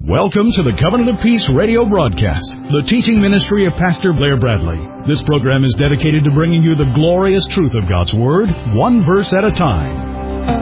Welcome to the Covenant of Peace radio broadcast, the teaching ministry of Pastor Blair Bradley. This program is dedicated to bringing you the glorious truth of God's Word, one verse at a time.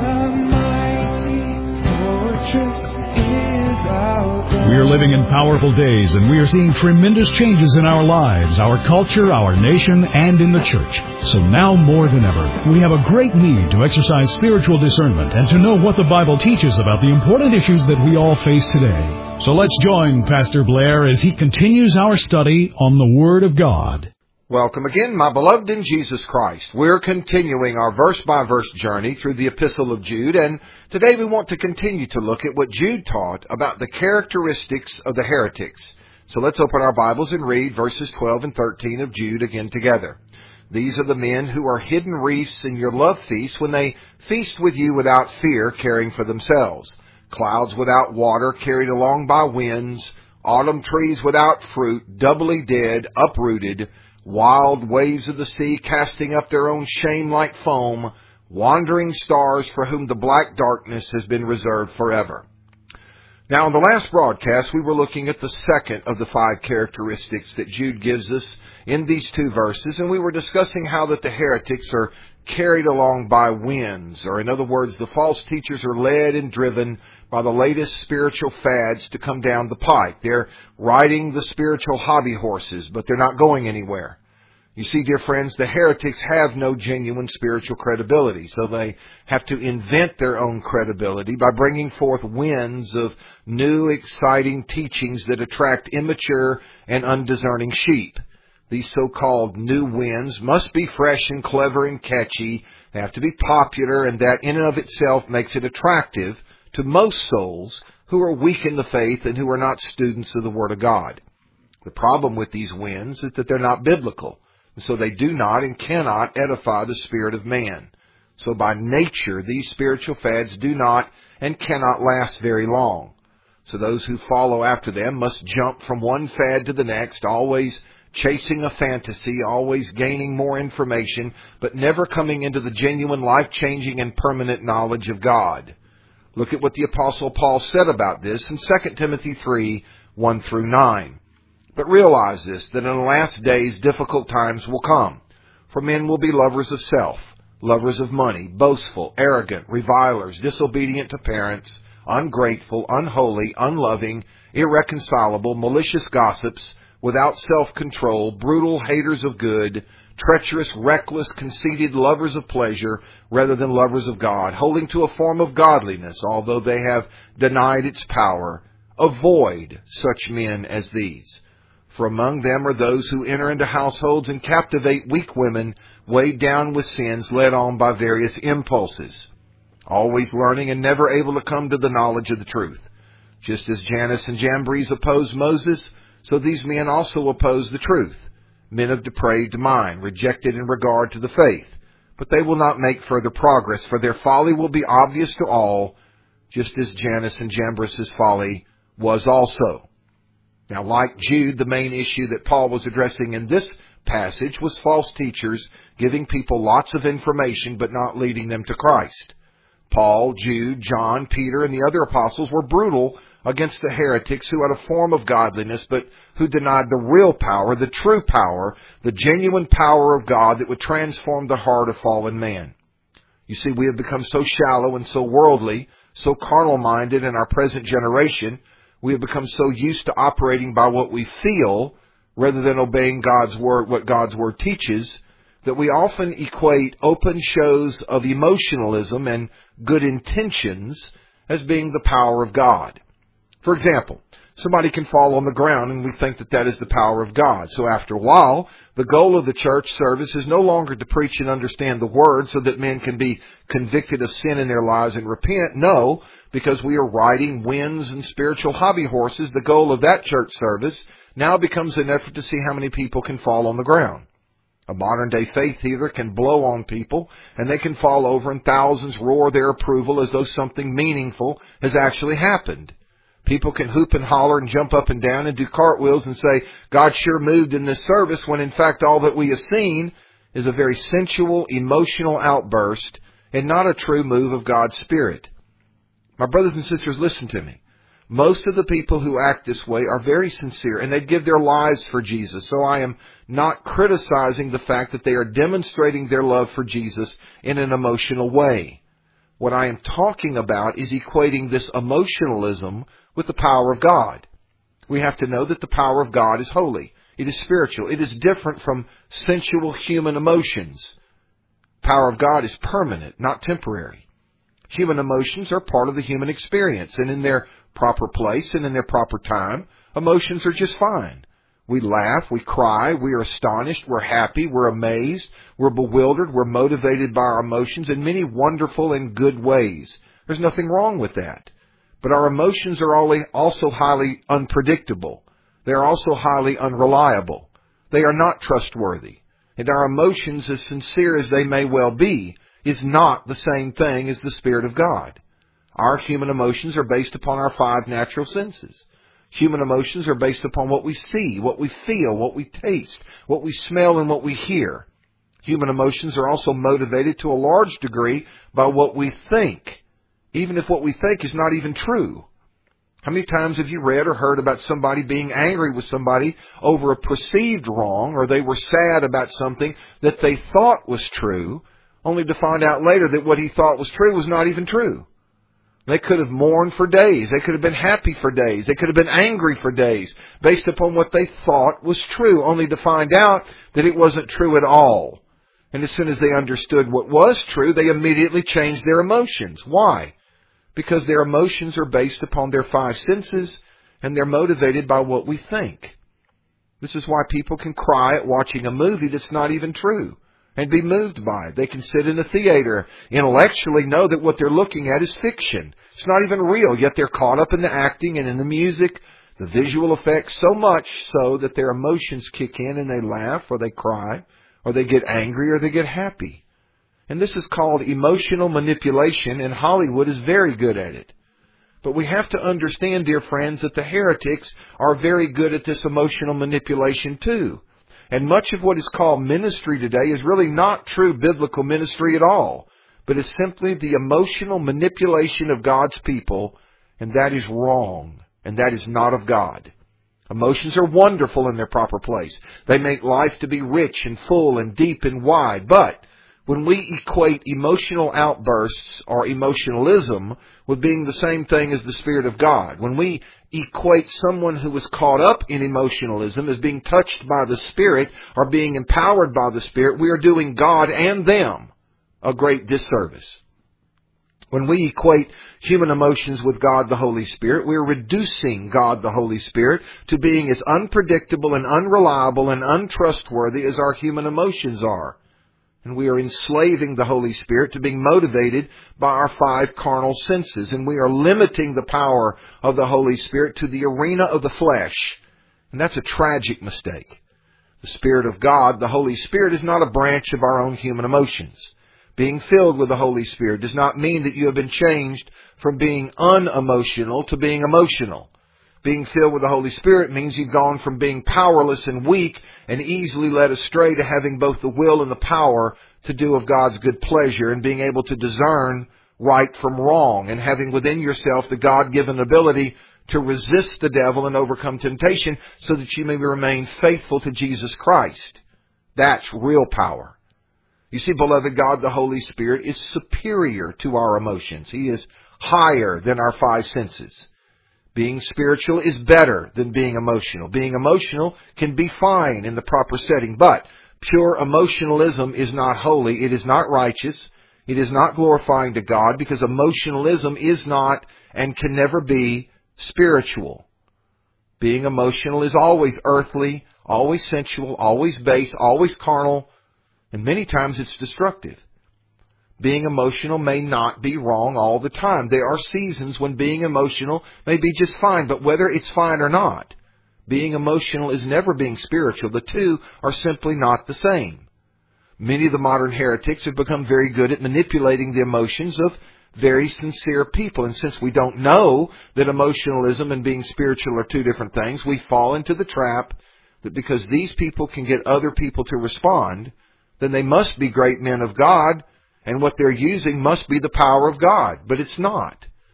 We are living in powerful days, and we are seeing tremendous changes in our lives, our culture, our nation, and in the church. So now more than ever, we have a great need to exercise spiritual discernment and to know what the Bible teaches about the important issues that we all face today. So let's join Pastor Blair as he continues our study on the Word of God. Welcome again, my beloved in Jesus Christ. We're continuing our verse-by-verse journey through the Epistle of Jude, and today we want to continue to look at what Jude taught about the characteristics of the heretics. So let's open our Bibles and read verses 12 and 13 of Jude again together. These are the men who are hidden reefs in your love feast when they feast with you without fear, caring for themselves. Clouds without water, carried along by winds, autumn trees without fruit, doubly dead, uprooted, wild waves of the sea casting up their own shame like foam, wandering stars for whom the black darkness has been reserved forever. Now, in the last broadcast, we were looking at the second of the 5 characteristics that Jude gives us in these 2 verses, and we were discussing how that the heretics are carried along by winds, or in other words, the false teachers are led and driven by the latest spiritual fads to come down the pike. They're riding the spiritual hobby horses, but they're not going anywhere. You see, dear friends, the heretics have no genuine spiritual credibility, so they have to invent their own credibility by bringing forth winds of new, exciting teachings that attract immature and undiscerning sheep. These so-called new winds must be fresh and clever and catchy. They have to be popular, and that in and of itself makes it attractive to most souls who are weak in the faith and who are not students of the Word of God. The problem with these winds is that they're not biblical, and so they do not and cannot edify the spirit of man. So by nature, these spiritual fads do not and cannot last very long. So those who follow after them must jump from one fad to the next, always chasing a fantasy, always gaining more information, but never coming into the genuine, life-changing, and permanent knowledge of God. Look at what the Apostle Paul said about this in 2 Timothy 3, 1 through 9. But realize this, that in the last days difficult times will come. For men will be lovers of self, lovers of money, boastful, arrogant, revilers, disobedient to parents, ungrateful, unholy, unloving, irreconcilable, malicious gossips, without self-control, brutal, haters of good, treacherous, reckless, conceited, lovers of pleasure rather than lovers of God, holding to a form of godliness, although they have denied its power. Avoid such men as these. For among them are those who enter into households and captivate weak women, weighed down with sins, led on by various impulses, always learning and never able to come to the knowledge of the truth. Just as Jannes and Jambres opposed Moses, so these men also oppose the truth. Men of depraved mind, rejected in regard to the faith. But they will not make further progress, for their folly will be obvious to all, just as Jannes and Jambres' folly was also. Now, like Jude, the main issue that Paul was addressing in this passage was false teachers giving people lots of information but not leading them to Christ. Paul, Jude, John, Peter, and the other apostles were brutal against the heretics who had a form of godliness but who denied the real power, the true power, the genuine power of God that would transform the heart of fallen man. You see, we have become so shallow and so worldly, so carnal-minded in our present generation. We have become so used to operating by what we feel rather than obeying God's Word, what God's Word teaches, that we often equate open shows of emotionalism and good intentions as being the power of God. For example, somebody can fall on the ground and we think that that is the power of God. So after a while, the goal of the church service is no longer to preach and understand the Word so that men can be convicted of sin in their lives and repent. No, because we are riding winds and spiritual hobby horses, the goal of that church service now becomes an effort to see how many people can fall on the ground. A modern-day faith healer can blow on people, and they can fall over and thousands roar their approval as though something meaningful has actually happened. People can hoop and holler and jump up and down and do cartwheels and say, God sure moved in this service, when in fact all that we have seen is a very sensual, emotional outburst and not a true move of God's Spirit. My brothers and sisters, listen to me. Most of the people who act this way are very sincere, and they give their lives for Jesus. So I am not criticizing the fact that they are demonstrating their love for Jesus in an emotional way. What I am talking about is equating this emotionalism with the power of God. We have to know that the power of God is holy. It is spiritual. It is different from sensual human emotions. The power of God is permanent, not temporary. Human emotions are part of the human experience, and in their proper place and in their proper time, emotions are just fine. We laugh, we cry, we are astonished, we're happy, we're amazed, we're bewildered, we're motivated by our emotions in many wonderful and good ways. There's nothing wrong with that. But our emotions are also highly unpredictable. They are also highly unreliable. They are not trustworthy. And our emotions, as sincere as they may well be, is not the same thing as the Spirit of God. Our human emotions are based upon our 5 natural senses. Human emotions are based upon what we see, what we feel, what we taste, what we smell, and what we hear. Human emotions are also motivated to a large degree by what we think, even if what we think is not even true. How many times have you read or heard about somebody being angry with somebody over a perceived wrong, or they were sad about something that they thought was true, only to find out later that what he thought was true was not even true? They could have mourned for days. They could have been happy for days. They could have been angry for days based upon what they thought was true, only to find out that it wasn't true at all. And as soon as they understood what was true, they immediately changed their emotions. Why? Because their emotions are based upon their 5 senses, and they're motivated by what we think. This is why people can cry at watching a movie that's not even true and be moved by it. They can sit in a theater, intellectually know that what they're looking at is fiction. It's not even real, yet they're caught up in the acting and in the music, the visual effects, so much so that their emotions kick in and they laugh or they cry or they get angry or they get happy. And this is called emotional manipulation, and Hollywood is very good at it. But we have to understand, dear friends, that the heretics are very good at this emotional manipulation too. And much of what is called ministry today is really not true biblical ministry at all, but is simply the emotional manipulation of God's people, and that is wrong, and that is not of God. Emotions are wonderful in their proper place. They make life to be rich and full and deep and wide, but when we equate emotional outbursts or emotionalism with being the same thing as the Spirit of God, when we equate someone who was caught up in emotionalism as being touched by the Spirit or being empowered by the Spirit, we are doing God and them a great disservice. When we equate human emotions with God the Holy Spirit, we are reducing God the Holy Spirit to being as unpredictable and unreliable and untrustworthy as our human emotions are. And we are enslaving the Holy Spirit to being motivated by our 5 carnal senses. And we are limiting the power of the Holy Spirit to the arena of the flesh. And that's a tragic mistake. The Spirit of God, the Holy Spirit, is not a branch of our own human emotions. Being filled with the Holy Spirit does not mean that you have been changed from being unemotional to being emotional. Being filled with the Holy Spirit means you've gone from being powerless and weak and easily led astray to having both the will and the power to do of God's good pleasure, and being able to discern right from wrong, and having within yourself the God-given ability to resist the devil and overcome temptation so that you may remain faithful to Jesus Christ. That's real power. You see, beloved, God the Holy Spirit is superior to our emotions. He is higher than our 5 senses. Being spiritual is better than being emotional. Being emotional can be fine in the proper setting, but pure emotionalism is not holy. It is not righteous. It is not glorifying to God, because emotionalism is not and can never be spiritual. Being emotional is always earthly, always sensual, always base, always carnal, and many times it's destructive. Being emotional may not be wrong all the time. There are seasons when being emotional may be just fine, but whether it's fine or not, being emotional is never being spiritual. The two are simply not the same. Many of the modern heretics have become very good at manipulating the emotions of very sincere people. And since we don't know that emotionalism and being spiritual are 2 different things, we fall into the trap that because these people can get other people to respond, then they must be great men of God, and what they're using must be the power of God. But it's not.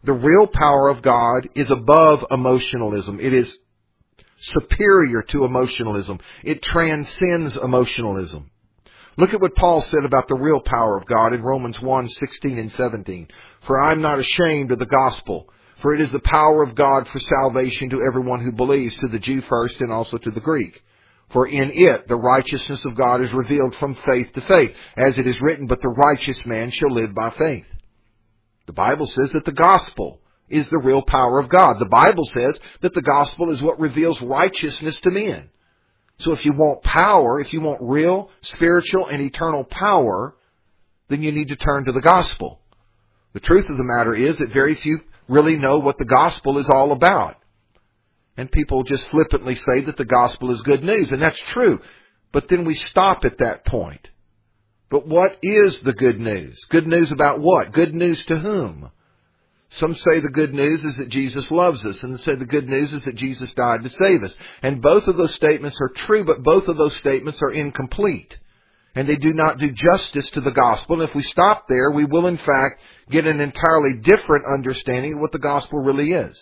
The real power of God is above emotionalism. It is superior to emotionalism. It transcends emotionalism. Look at what Paul said about the real power of God in Romans 1:16 and 17. For I am not ashamed of the gospel, for it is the power of God for salvation to everyone who believes, to the Jew first and also to the Greek. For in it the righteousness of God is revealed from faith to faith, as it is written, but the righteous man shall live by faith. The Bible says that the gospel is the real power of God. The Bible says that the gospel is what reveals righteousness to men. So if you want power, if you want real, spiritual, and eternal power, then you need to turn to the gospel. The truth of the matter is that very few really know what the gospel is all about. And people just flippantly say that the gospel is good news, and that's true. But then we stop at that point. But what is the good news? Good news about what? Good news to whom? Some say the good news is that Jesus loves us, and they say the good news is that Jesus died to save us. And both of those statements are true, but both of those statements are incomplete. And they do not do justice to the gospel. And if we stop there, we will in fact get an entirely different understanding of what the gospel really is.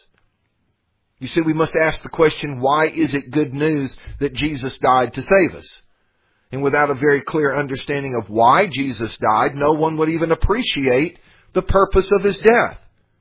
You see, we must ask the question, why is it good news that Jesus died to save us? And without a very clear understanding of why Jesus died, no one would even appreciate the purpose of His death.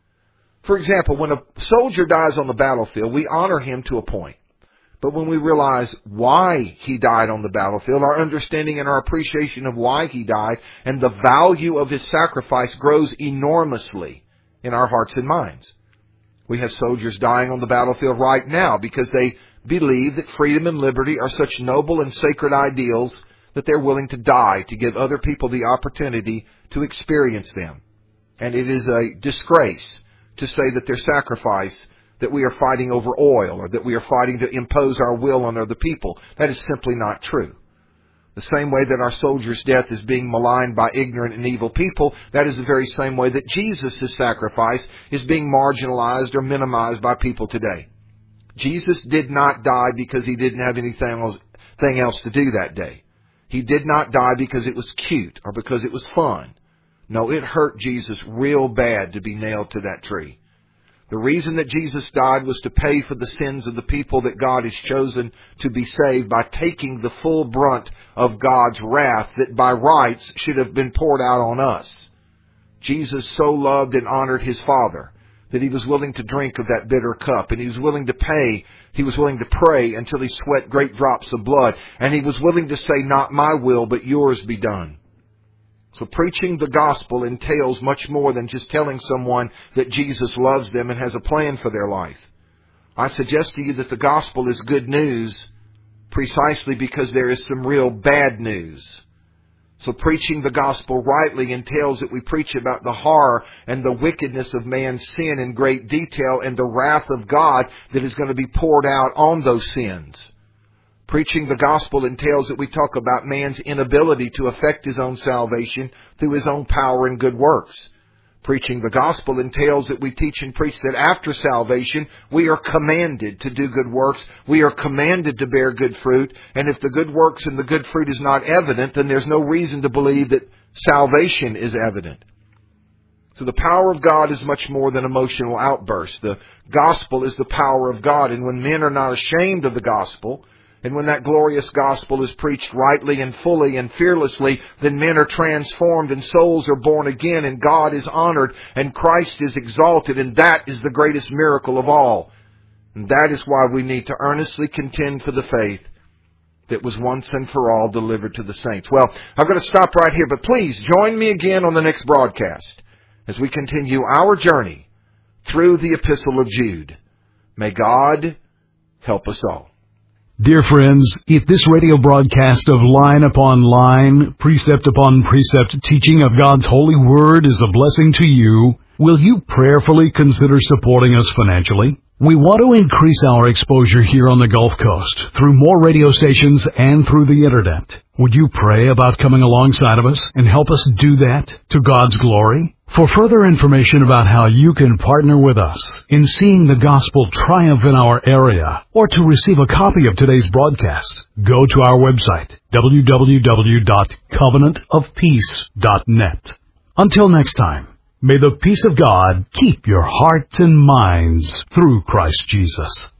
For example, when a soldier dies on the battlefield, we honor him to a point. But when we realize why he died on the battlefield, our understanding and our appreciation of why he died and the value of his sacrifice grows enormously in our hearts and minds. We have soldiers dying on the battlefield right now because they believe that freedom and liberty are such noble and sacred ideals that they're willing to die to give other people the opportunity to experience them. And it is a disgrace to say that their sacrifice, that we are fighting over oil, or that we are fighting to impose our will on other people. That is simply not true. The same way that our soldiers' death is being maligned by ignorant and evil people, that is the very same way that Jesus' sacrifice is being marginalized or minimized by people today. Jesus did not die because He didn't have anything else to do that day. He did not die because it was cute or because it was fun. No, it hurt Jesus real bad to be nailed to that tree. The reason that Jesus died was to pay for the sins of the people that God has chosen to be saved by taking the full brunt of God's wrath that by rights should have been poured out on us. Jesus so loved and honored His Father that He was willing to drink of that bitter cup, and He was willing to pay. He was willing to pray until He sweat great drops of blood, and He was willing to say, "Not my will, but yours be done." So preaching the gospel entails much more than just telling someone that Jesus loves them and has a plan for their life. I suggest to you that the gospel is good news precisely because there is some real bad news. So preaching the gospel rightly entails that we preach about the horror and the wickedness of man's sin in great detail and the wrath of God that is going to be poured out on those sins. Preaching the gospel entails that we talk about man's inability to effect his own salvation through his own power and good works. Preaching the gospel entails that we teach and preach that after salvation, we are commanded to do good works. We are commanded to bear good fruit. And if the good works and the good fruit is not evident, then there's no reason to believe that salvation is evident. So the power of God is much more than emotional outbursts. The gospel is the power of God. And when men are not ashamed of the gospel, and when that glorious gospel is preached rightly and fully and fearlessly, then men are transformed and souls are born again and God is honored and Christ is exalted, and that is the greatest miracle of all. And that is why we need to earnestly contend for the faith that was once and for all delivered to the saints. Well, I'm going to stop right here, but please join me again on the next broadcast as we continue our journey through the Epistle of Jude. May God help us all. Dear friends, if this radio broadcast of line upon line, precept upon precept teaching of God's holy word is a blessing to you, will you prayerfully consider supporting us financially? We want to increase our exposure here on the Gulf Coast through more radio stations and through the Internet. Would you pray about coming alongside of us and help us do that to God's glory? For further information about how you can partner with us in seeing the gospel triumph in our area, or to receive a copy of today's broadcast, go to our website, www.covenantofpeace.net. Until next time, May the peace of God keep your hearts and minds through Christ Jesus.